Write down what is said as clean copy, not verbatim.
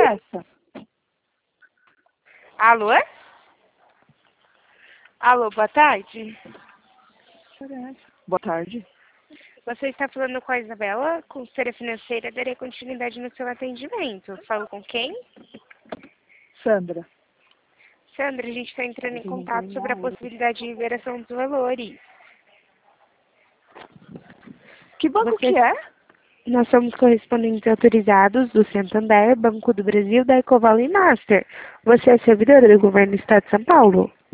essa? Alô? Alô, boa tarde. Boa tarde. Você está falando com a Isabela, consultora financeira, darei continuidade no seu atendimento. Falo com quem? Sandra. Sandra, a gente está entrando em contato sobre a possibilidade de liberação dos valores. Que banco que é? Nós somos correspondentes autorizados do Santander, Banco do Brasil, da Ecoval e Master. Você é servidora do governo do Estado de São Paulo?